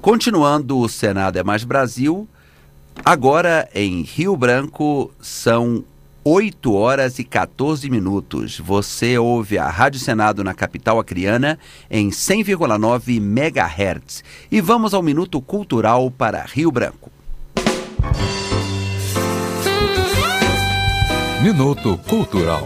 Continuando o Senado é Mais Brasil, agora em Rio Branco são 8 horas e 14 minutos. Você ouve a Rádio Senado na capital acreana em 100,9 MHz. E vamos ao Minuto Cultural para Rio Branco. Minuto Cultural.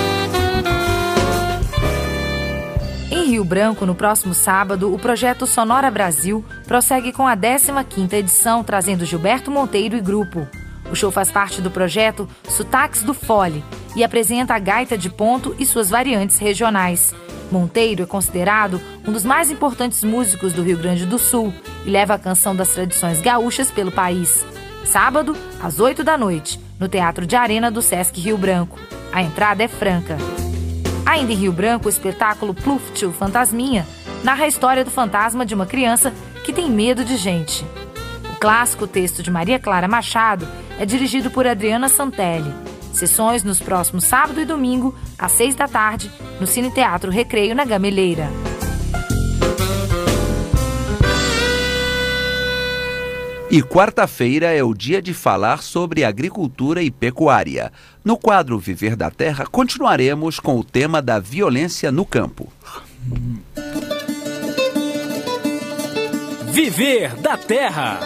Em Rio Branco, no próximo sábado, o projeto Sonora Brasil prossegue com a 15ª edição, trazendo Gilberto Monteiro e grupo. O show faz parte do projeto Sotaques do Fole e apresenta a gaita de ponto e suas variantes regionais. Monteiro é considerado um dos mais importantes músicos do Rio Grande do Sul e leva a canção das tradições gaúchas pelo país. Sábado, às 8 da noite, no Teatro de Arena do Sesc Rio Branco. A entrada é franca. Ainda em Rio Branco, o espetáculo Pluft, o Fantasminha, narra a história do fantasma de uma criança que tem medo de gente. O clássico texto de Maria Clara Machado é dirigido por Adriana Santelli. Sessões nos próximos sábado e domingo, às 6 da tarde, no Cine Teatro Recreio, na Gameleira. E quarta-feira é o dia de falar sobre agricultura e pecuária. No quadro Viver da Terra, continuaremos com o tema da violência no campo. Viver da Terra.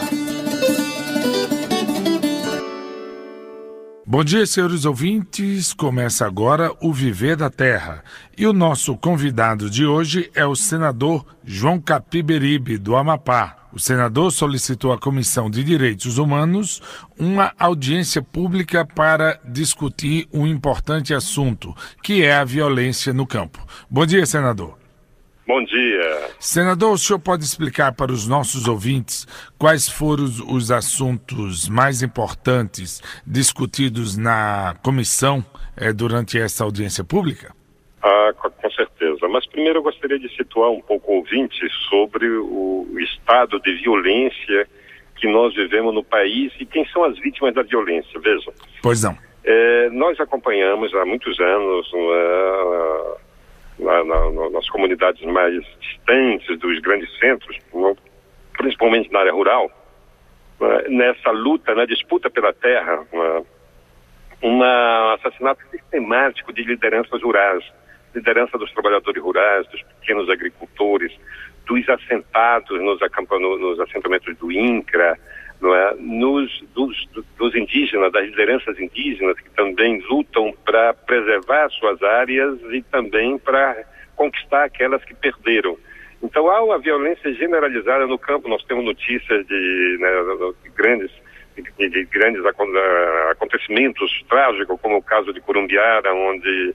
Bom dia, senhores ouvintes. Começa agora o Viver da Terra. E o nosso convidado de hoje é o senador João Capiberibe, do Amapá. O senador solicitou à Comissão de Direitos Humanos uma audiência pública para discutir um importante assunto, que é a violência no campo. Bom dia, senador. Bom dia. Senador, o senhor pode explicar para os nossos ouvintes quais foram os assuntos mais importantes discutidos na comissão durante essa audiência pública? Com certeza. Mas primeiro eu gostaria de situar um pouco o ouvinte sobre o estado de violência que nós vivemos no país e quem são as vítimas da violência. Vejam. Pois não. Nós acompanhamos há muitos anos nas comunidades mais distantes dos grandes centros, principalmente na área rural, nessa luta, na disputa pela terra, um assassinato sistemático de lideranças rurais, liderança dos trabalhadores rurais, dos pequenos agricultores, dos assentados nos assentamentos do INCRA, dos indígenas, das lideranças indígenas que também lutam para preservar suas áreas e também para conquistar aquelas que perderam. Então há uma violência generalizada no campo. Nós temos notícias de grandes acontecimentos trágicos, como o caso de Corumbiara, onde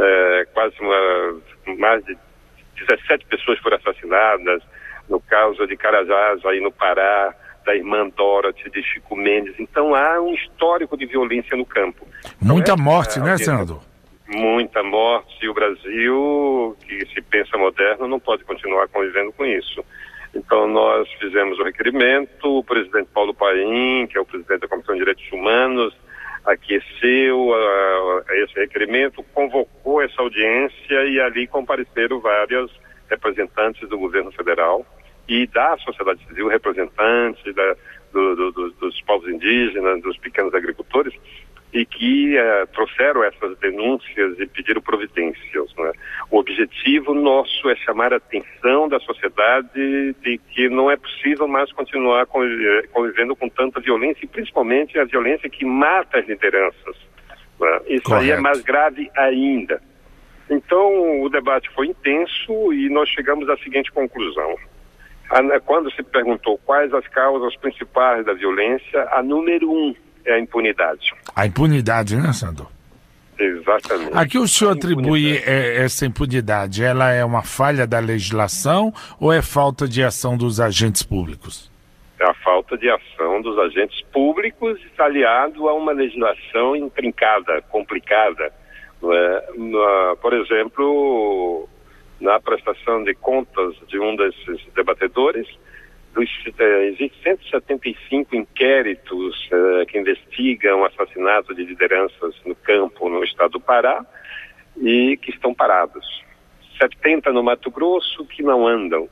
mais de 17 pessoas foram assassinadas, no caso de Carajás, aí no Pará, da irmã Dorothy, de Chico Mendes. Então há um histórico de violência no campo. Muita morte, né, senador? Muita morte, e o Brasil, que se pensa moderno, não pode continuar convivendo com isso. Então nós fizemos o requerimento, o presidente Paulo Paim, que é o presidente da Comissão de Direitos Humanos, aqueceu esse requerimento, convocou essa audiência e ali compareceram vários representantes do governo federal e da sociedade civil, representantes dos povos indígenas, dos pequenos agricultores, e que trouxeram essas denúncias e pediram providências, né? O objetivo nosso é chamar a atenção da sociedade de que não é possível mais continuar convivendo com tanta violência, e principalmente a violência que mata as lideranças, né? Isso Correto. Aí é mais grave ainda. Então o debate foi intenso e nós chegamos à seguinte conclusão. Quando se perguntou quais as causas principais da violência, a número 1 é a impunidade. A impunidade, né, senador? Exatamente. A que o senhor atribui essa impunidade? Ela é uma falha da legislação ou é falta de ação dos agentes públicos? É a falta de ação dos agentes públicos aliado a uma legislação intrincada, complicada. Por exemplo, na prestação de contas de um desses debatedores, existem 175 inquéritos que investigam o assassinato de lideranças no campo no estado do Pará e que estão parados. 70 no Mato Grosso que não andam.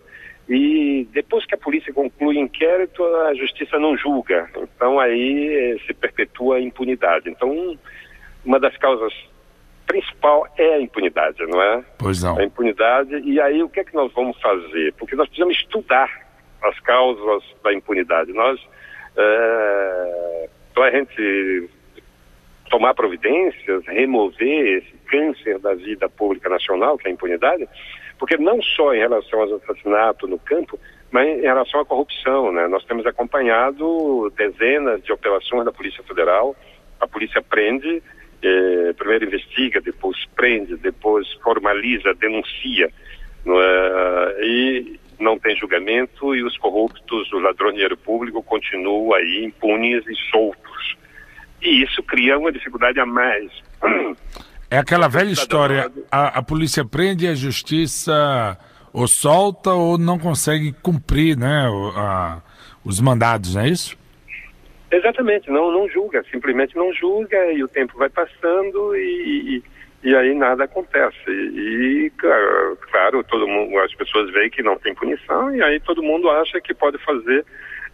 E depois que a polícia conclui o inquérito, a justiça não julga. Então aí se perpetua a impunidade. Então uma das causas principal é a impunidade, não é? Pois não. A impunidade. E aí o que é que nós vamos fazer? Porque nós precisamos estudar as causas da impunidade. Para a gente tomar providências, remover esse câncer da vida pública nacional, que é a impunidade, porque não só em relação aos assassinatos no campo, mas em relação à corrupção, né? Nós temos acompanhado dezenas de operações da Polícia Federal. A polícia prende, primeiro investiga, depois prende, depois formaliza, denuncia, e não tem julgamento, e os corruptos, os ladrões de dinheiro público continuam aí impunes e soltos. E isso cria uma dificuldade a mais. É aquela velha história, a polícia prende e a justiça ou solta ou não consegue cumprir, né, os mandados, não é isso? Exatamente, não julga, simplesmente não julga, e o tempo vai passando e aí nada acontece. E claro, todo mundo, as pessoas veem que não tem punição, e aí todo mundo acha que pode fazer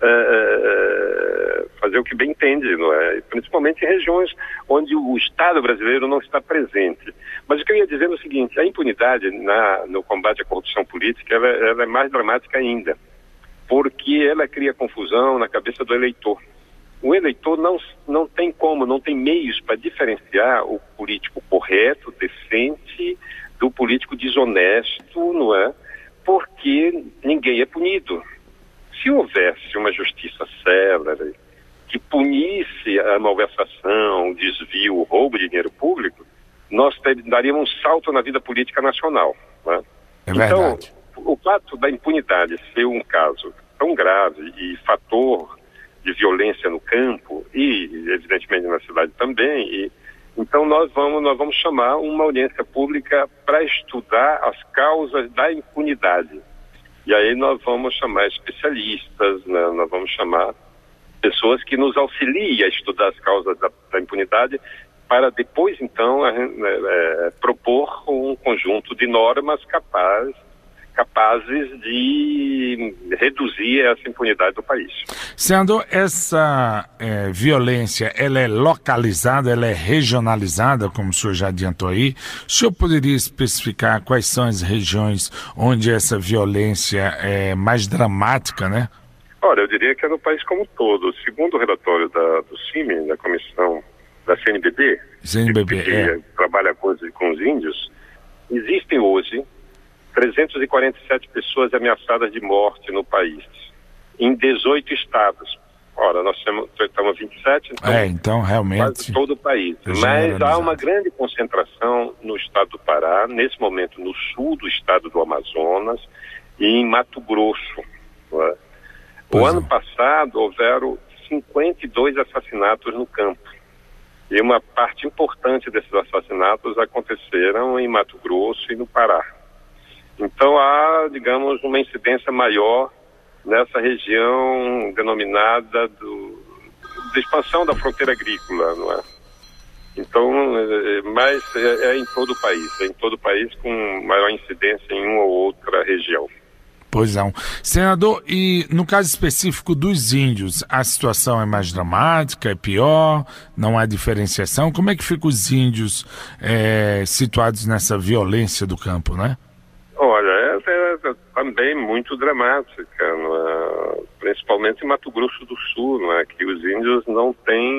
o que bem entende, não é? Principalmente em regiões onde o Estado brasileiro não está presente. Mas o que eu ia dizer é o seguinte: a impunidade no combate à corrupção política, ela é mais dramática ainda, porque ela cria confusão na cabeça do eleitor. O eleitor não tem meios para diferenciar o político correto, decente, do político desonesto, não é? Porque ninguém é punido. Se houvesse uma justiça célere que punisse a malversação, o desvio, o roubo de dinheiro público, nós daríamos um salto na vida política nacional, né? É verdade. Então, o fato da impunidade ser um caso tão grave e fator de violência no campo e, evidentemente, na cidade também, então nós vamos chamar uma audiência pública para estudar as causas da impunidade. E aí nós vamos chamar especialistas, né? Nós vamos chamar pessoas que nos auxiliem a estudar as causas da impunidade, para depois, então, propor um conjunto de normas capazes de reduzir essa impunidade do país. Senador, essa violência, ela é localizada, ela é regionalizada, como o senhor já adiantou aí? O senhor poderia especificar quais são as regiões onde essa violência é mais dramática, né? Olha, eu diria que é no país como um todo. Segundo o relatório do CIMI, da comissão da CNBB, que trabalha com os índios, existem hoje 347 pessoas ameaçadas de morte no país, em 18 estados. Ora, nós estamos 27, então realmente quase todo o país. Mas há uma grande concentração no estado do Pará, nesse momento no sul do estado do Amazonas e em Mato Grosso. Não é? O ano passado houveram 52 assassinatos no campo. E uma parte importante desses assassinatos aconteceram em Mato Grosso e no Pará. Então há, digamos, uma incidência maior nessa região denominada de expansão da fronteira agrícola, não é? Então, mas é em todo o país, com maior incidência em uma ou outra região. Pois não. Senador, e no caso específico dos índios, a situação é mais dramática, é pior, não há diferenciação? Como é que ficam os índios situados nessa violência do campo, né? Olha, é também muito dramática, principalmente em Mato Grosso do Sul, não é? Que os índios não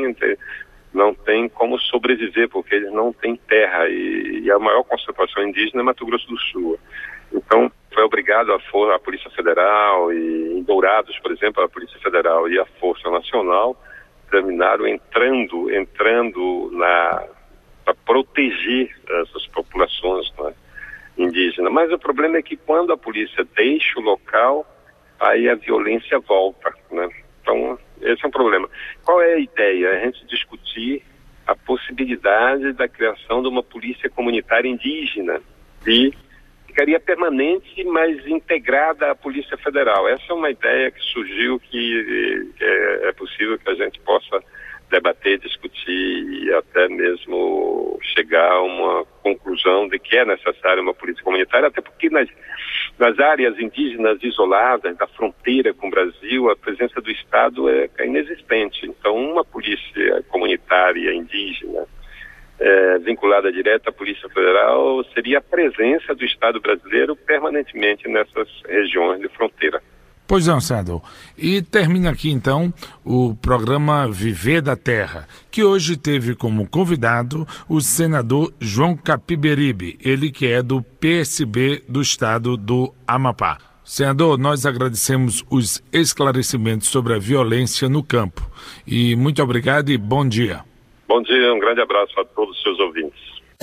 têm como sobreviver, porque eles não têm terra, e a maior concentração indígena é Mato Grosso do Sul. Então, foi obrigado a Polícia Federal, e em Dourados, por exemplo, a Polícia Federal e a Força Nacional terminaram entrando para proteger essas populações, não é? Indígena. Mas o problema é que quando a polícia deixa o local, aí a violência volta, né? Então, esse é um problema. Qual é a ideia? A gente discutir a possibilidade da criação de uma polícia comunitária indígena e ficaria permanente, mas integrada à Polícia Federal. Essa é uma ideia que surgiu, que é possível que a gente possa debater, discutir e até mesmo chegar a uma conclusão de que é necessária uma polícia comunitária, até porque nas áreas indígenas isoladas, da fronteira com o Brasil, a presença do Estado é inexistente. Então, uma polícia comunitária indígena vinculada direta à Polícia Federal seria a presença do Estado brasileiro permanentemente nessas regiões de fronteira. Pois não, senador. E termina aqui, então, o programa Viver da Terra, que hoje teve como convidado o senador João Capiberibe, ele que é do PSB do estado do Amapá. Senador, nós agradecemos os esclarecimentos sobre a violência no campo. E muito obrigado e bom dia. Bom dia, um grande abraço a todos os seus ouvintes.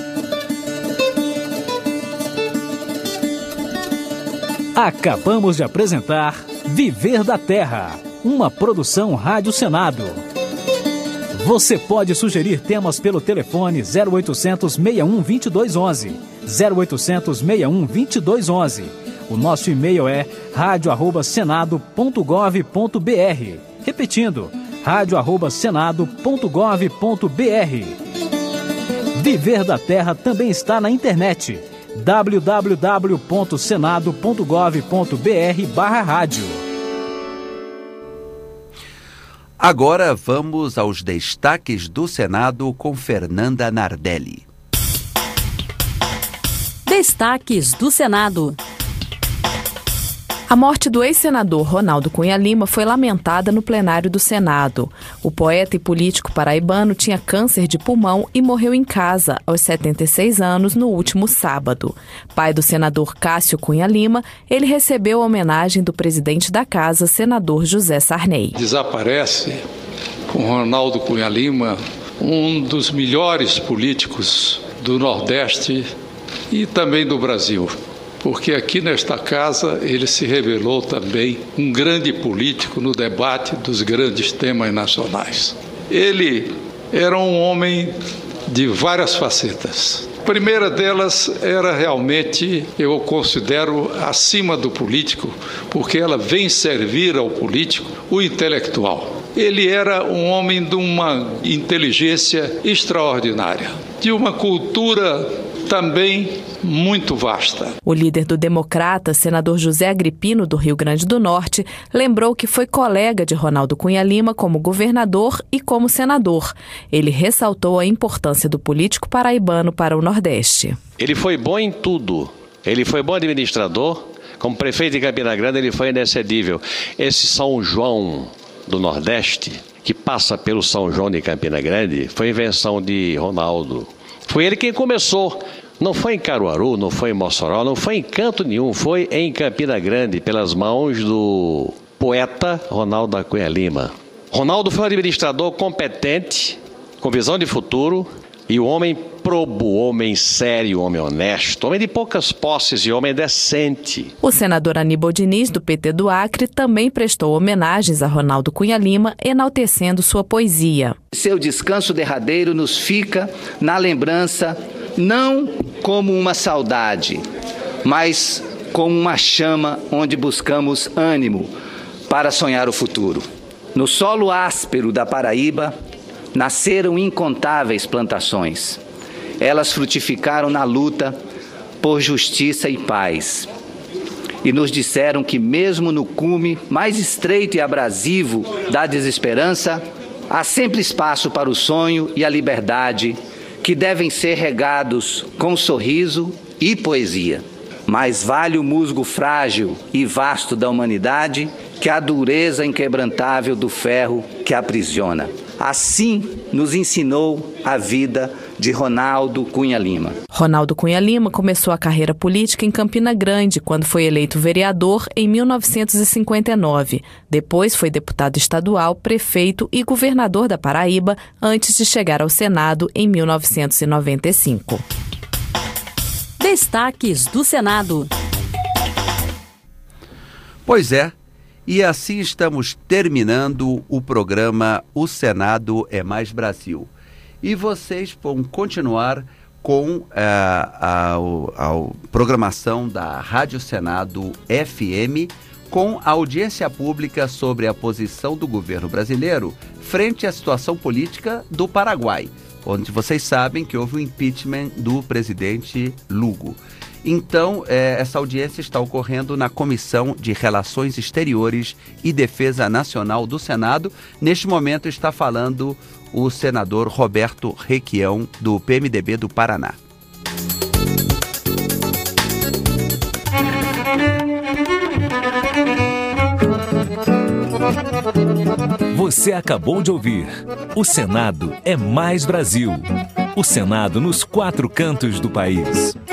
Acabamos de apresentar Viver da Terra, uma produção Rádio Senado. Você pode sugerir temas pelo telefone 0800 61 2211, 0800 61 2211. O nosso e-mail é radio@senado.gov.br. Repetindo, radio@senado.gov.br. Viver da Terra também está na internet. www.senado.gov.br/rádio. Agora vamos aos destaques do Senado com Fernanda Nardelli. Destaques do Senado. A morte do ex-senador Ronaldo Cunha Lima foi lamentada no plenário do Senado. O poeta e político paraibano tinha câncer de pulmão e morreu em casa, aos 76 anos, no último sábado. Pai do senador Cássio Cunha Lima, ele recebeu a homenagem do presidente da casa, senador José Sarney. Desaparece com Ronaldo Cunha Lima, um dos melhores políticos do Nordeste e também do Brasil. Porque aqui nesta casa ele se revelou também um grande político no debate dos grandes temas nacionais. Ele era um homem de várias facetas. A primeira delas era realmente, eu considero, acima do político, porque ela vem servir ao político, o intelectual. Ele era um homem de uma inteligência extraordinária, de uma cultura também muito vasta. O líder do Democrata, senador José Agripino, do Rio Grande do Norte, lembrou que foi colega de Ronaldo Cunha Lima como governador e como senador. Ele ressaltou a importância do político paraibano para o Nordeste. Ele foi bom em tudo. Ele foi bom administrador. Como prefeito de Campina Grande, ele foi inexcedível. Esse São João do Nordeste, que passa pelo São João de Campina Grande, foi invenção de Ronaldo. Foi ele quem começou. Não foi em Caruaru, não foi em Mossoró, não foi em canto nenhum, foi em Campina Grande, pelas mãos do poeta Ronaldo Cunha Lima. Ronaldo foi um administrador competente, com visão de futuro, e o homem probo, homem sério, homem honesto, homem de poucas posses e homem decente. O senador Aníbal Diniz, do PT do Acre, também prestou homenagens a Ronaldo Cunha Lima, enaltecendo sua poesia. Seu descanso derradeiro nos fica na lembrança, não como uma saudade, mas como uma chama onde buscamos ânimo para sonhar o futuro. No solo áspero da Paraíba, nasceram incontáveis plantações. Elas frutificaram na luta por justiça e paz. E nos disseram que mesmo no cume mais estreito e abrasivo da desesperança, há sempre espaço para o sonho e a liberdade, que devem ser regados com sorriso e poesia. Mais vale o musgo frágil e vasto da humanidade que a dureza inquebrantável do ferro que aprisiona. Assim nos ensinou a vida de Ronaldo Cunha Lima. Ronaldo Cunha Lima começou a carreira política em Campina Grande, quando foi eleito vereador em 1959. Depois foi deputado estadual, prefeito e governador da Paraíba, antes de chegar ao Senado em 1995. Destaques do Senado. Pois é. E assim estamos terminando o programa O Senado é Mais Brasil. E vocês vão continuar com a programação da Rádio Senado FM com a audiência pública sobre a posição do governo brasileiro frente à situação política do Paraguai, onde vocês sabem que houve o impeachment do presidente Lugo. Então, essa audiência está ocorrendo na Comissão de Relações Exteriores e Defesa Nacional do Senado. Neste momento está falando o senador Roberto Requião, do PMDB do Paraná. Você acabou de ouvir O Senado é Mais Brasil. O Senado nos 4 cantos do país.